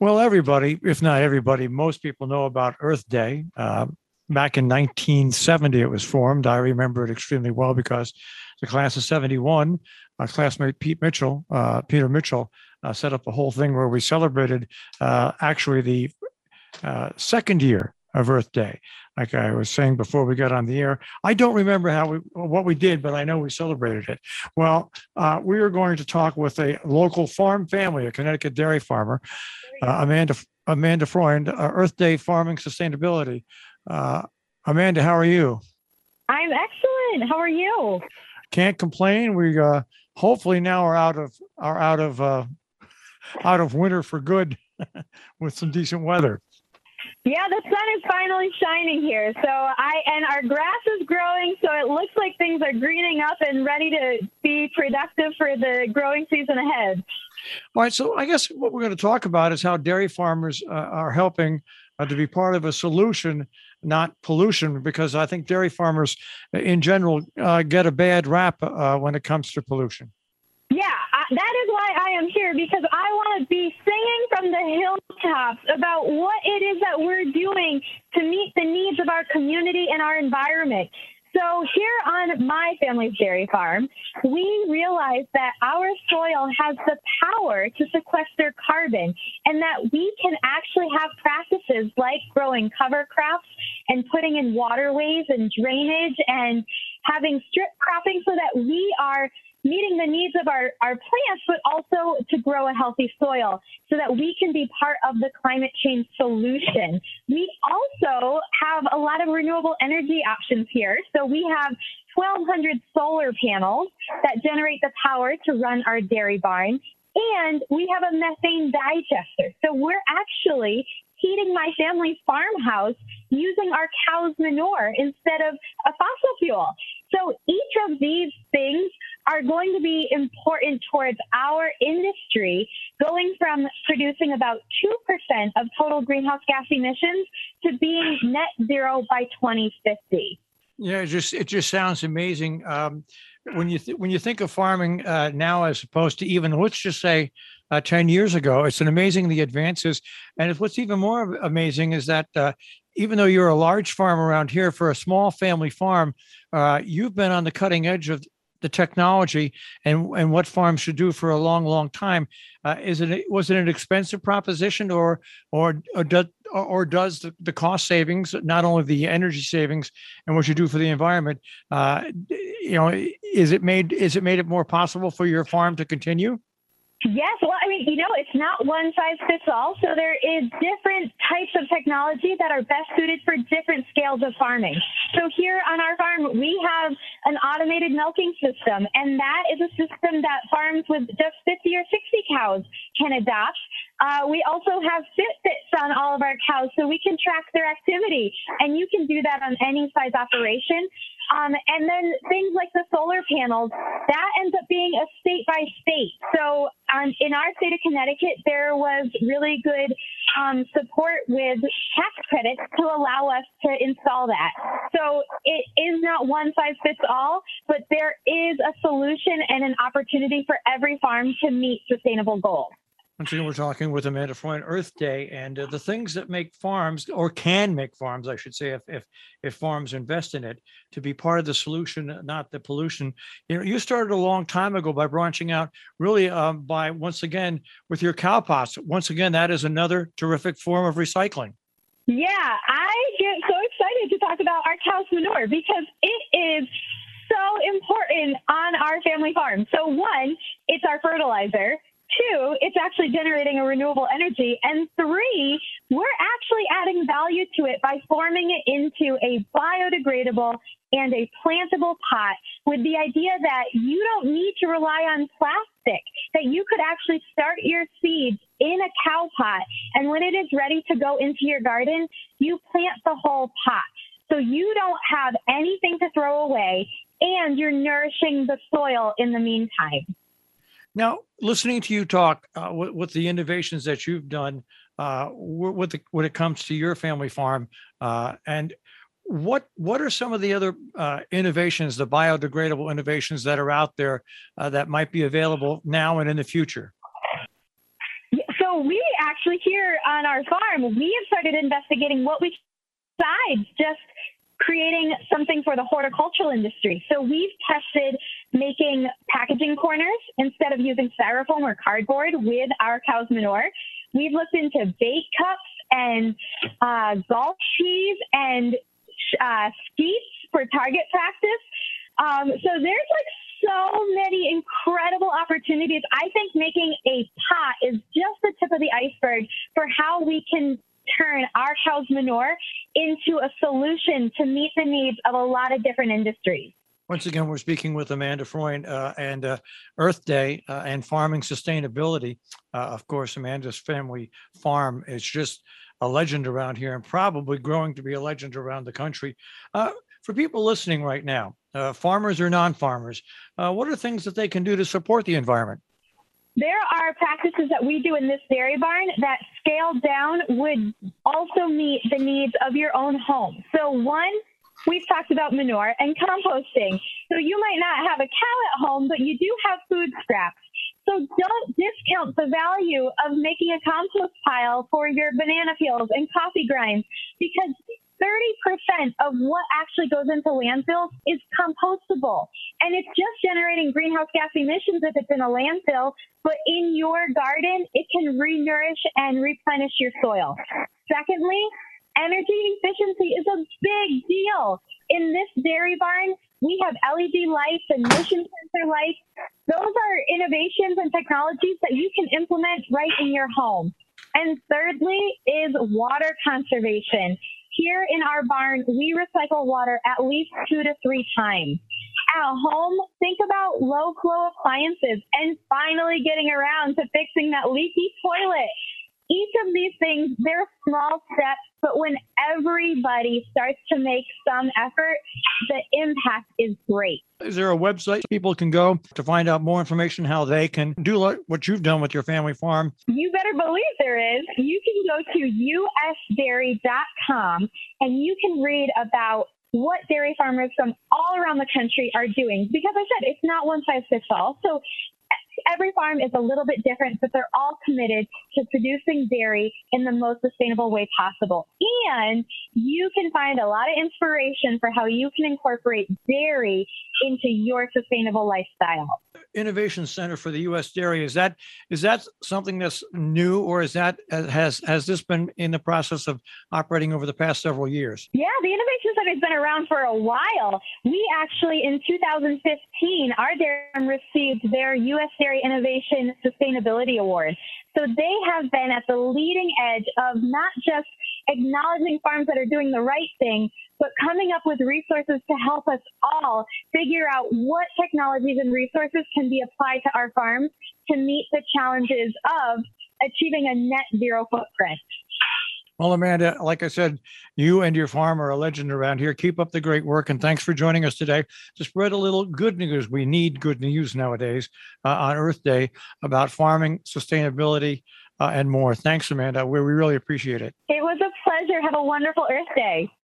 Well, everybody, if not everybody, most people know about Earth Day. Back in 1970, it was formed. I remember it extremely well because the class of 71, my classmate Peter Mitchell, set up a whole thing where we celebrated actually the second year of Earth Day. Like I was saying before we got on the air, I don't remember what we did, but I know we celebrated it. Well, we are going to talk with a local farm family, a Connecticut dairy farmer, Amanda Freund, Earth Day Farming Sustainability. Uh, Amanda, how are you? I'm excellent. How are you? Can't complain. We hopefully now are out of winter for good with some decent weather. Yeah, the sun is finally shining here. And our grass is growing, so it looks like things are greening up and ready to be productive for the growing season ahead. All right, so I guess what we're going to talk about is how dairy farmers are helping to be part of a solution, not pollution, because I think dairy farmers in general get a bad rap when it comes to pollution. Yeah, that is why I am here, because I want to be singing from the hilltops about what it is that we're doing to meet the needs of our community and our environment. So here on my family's dairy farm, we realize that our soil has the power to sequester carbon, and that we can actually have practices like growing cover crops and putting in waterways and drainage and having strip cropping so that we are meeting the needs of our plants, but also to grow a healthy soil so that we can be part of the climate change solution. We also have a lot of renewable energy options here. So we have 1,200 solar panels that generate the power to run our dairy barn. And we have a methane digester. So we're actually heating my family's farmhouse using our cow's manure instead of a fossil fuel. So each of these things are going to be important towards our industry, going from producing about 2% of total greenhouse gas emissions to being net zero by 2050. Yeah, it just sounds amazing. When you think of farming now as opposed to even, let's just say, 10 years ago, it's an amazing the advances. And what's even more amazing is that even though you're a large farm around here, for a small family farm, you've been on the cutting edge of the technology and what farms should do for a long, long time. Was it an expensive proposition, or does the cost savings, not only the energy savings and what you do for the environment, is it made it more possible for your farm to continue? Yes, well, I mean, it's not one size fits all. So there is different types of technology that are best suited for different scales of farming. So here on our farm, we have an automated milking system, and that is a system that farms with just 50 or 60 cows can adopt. We also have Fitbits on all of our cows, so we can track their activity, and you can do that on any size operation. And then things like the solar panels, that ends up being a state by state. So in our state of Connecticut, there was really good support with tax credits to allow us to install that. So it is not one size fits all, but there is a solution and an opportunity for every farm to meet sustainable goals. Once again, we're talking with Amanda Freund, Earth Day, and the things that make farms, or can make farms, I should say, if farms invest in it, to be part of the solution, not the pollution. You started a long time ago by branching out, really, by once again with your cow pots. Once again, that is another terrific form of recycling. Yeah, I get so excited to talk about our cow's manure because it is so important on our family farm. So one, it's our fertilizer. Two, it's actually generating a renewable energy. And three, we're actually adding value to it by forming it into a biodegradable and a plantable pot with the idea that you don't need to rely on plastic, that you could actually start your seeds in a cow pot. And when it is ready to go into your garden, you plant the whole pot. So you don't have anything to throw away, and you're nourishing the soil in the meantime. Now, listening to you talk with the innovations that you've done when it comes to your family farm, and what are some of the other innovations, the biodegradable innovations that are out there that might be available now and in the future? So we actually here on our farm, we have started investigating what we can besides just creating something for the horticultural industry. So we've tested making packaging corners instead of using styrofoam or cardboard with our cow's manure. We've looked into bait cups and golf tees and skeets for target practice. So there's like so many incredible opportunities. I think making a pot is just the tip of the iceberg for how we can turn our cow's manure into a solution to meet the needs of a lot of different industries. Once again, we're speaking with Amanda Freund and Earth Day and farming sustainability. Of course, Amanda's family farm is just a legend around here and probably growing to be a legend around the country. For people listening right now, farmers or non-farmers, what are things that they can do to support the environment? There are practices that we do in this dairy barn that scaled down would also meet the needs of your own home. So one, we've talked about manure and composting. So you might not have a cow at home, but you do have food scraps. So don't discount the value of making a compost pile for your banana peels and coffee grinds, because 30% of what actually goes into landfills is compostable. And it's just generating greenhouse gas emissions if it's in a landfill, but in your garden, it can re-nourish and replenish your soil. Secondly, energy efficiency is a big deal. In this dairy barn, we have LED lights and motion sensor lights. Those are innovations and technologies that you can implement right in your home. And thirdly is water conservation. Here in our barn, we recycle water at least 2 to 3 times. At home, think about low flow appliances and finally getting around to fixing that leaky toilet. Each of these things, they're small steps, but when everybody starts to make some effort, the impact is great. Is there a website people can go to find out more information, how they can do what you've done with your family farm? You better believe there is. You can go to usdairy.com and you can read about what dairy farmers from all around the country are doing. Because I said, it's not one size fits all. So every farm is a little bit different, but they're all committed to producing dairy in the most sustainable way possible. And you can find a lot of inspiration for how you can incorporate dairy into your sustainable lifestyle. Innovation Center for the U.S. Dairy, is that something that's new, or is that has this been in the process of operating over the past several years? Yeah, the Innovation Center has been around for a while. We actually, in 2015, our dairy farm received their U.S. Dairy Innovation Sustainability Award. So they have been at the leading edge of not just acknowledging farms that are doing the right thing, but coming up with resources to help us all figure out what technologies and resources can be applied to our farms to meet the challenges of achieving a net zero footprint. Well, Amanda, like I said, you and your farm are a legend around here. Keep up the great work, and thanks for joining us today to spread a little good news. We need good news nowadays on Earth Day about farming, sustainability, and more. Thanks, Amanda. We really appreciate it. It was a pleasure. Have a wonderful Earth Day.